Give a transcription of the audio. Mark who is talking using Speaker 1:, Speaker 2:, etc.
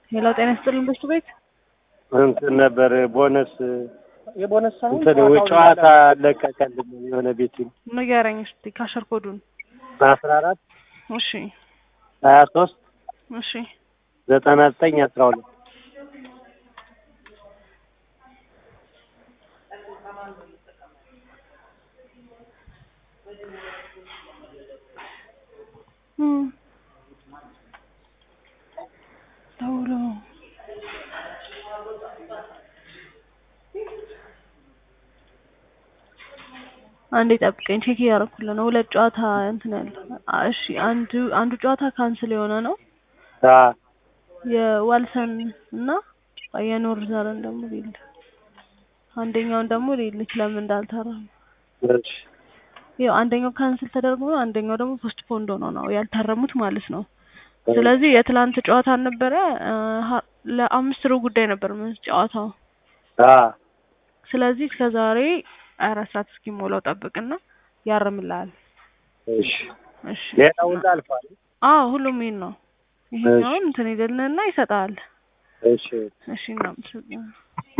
Speaker 1: ሄሎ ጤና ይስጥልኝ በሽቱ ቤት
Speaker 2: እንትን ነበር ቦነስ
Speaker 3: የቦነስ ሳይሆን
Speaker 2: እንትን ጨዋታ ለቀቀልን የሆነ ቤት
Speaker 1: ንገረኝ እስቲ ካሸር ኮዱን
Speaker 2: 14
Speaker 1: እሺ
Speaker 2: 23
Speaker 1: እሺ
Speaker 2: 99 12
Speaker 1: ታውሎ አንዴ ጠብቀኝ ቼክ እያደረኩልህ ነው። ሁለት ጨዋታ እንትን ያለ እሺ አንዱ ጨዋታ ካንስል የሆነ ነው የዋልሰን እና የኖርዘርን ደግሞ ሊል አንደኛውን ደግሞ ሊልክ ለምን እንዳልተራም
Speaker 2: እሺ
Speaker 1: ያው አንደኛው ካንስል ተደርጎ ነው አንደኛው ደግሞ ፖስትፖንድ ሆኖ ነው ያልታረሙት ማለት ነው። ስለዚህ የትላንት ጨዋታ ነበረ ለአምስት ሩብ ጉዳይ ነበር ጨዋታው ስለዚህ እስከዛሬ 4 ሰዓት እስኪሞላው ጠብቅና ያርምላል።
Speaker 2: እሺ እሺ ሌላው አልፏል።
Speaker 1: ሁሉም ይሄን ነው ይሄኛውን እንትን ይደልንና ይሰጣል።
Speaker 2: እሺ
Speaker 1: እሺ እናመሰግናለን።